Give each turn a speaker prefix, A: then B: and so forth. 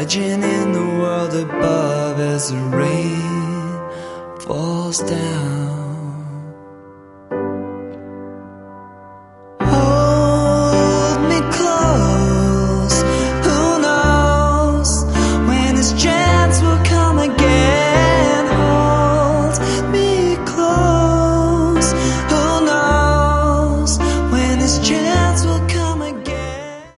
A: Imagine in the world above as the rain falls down.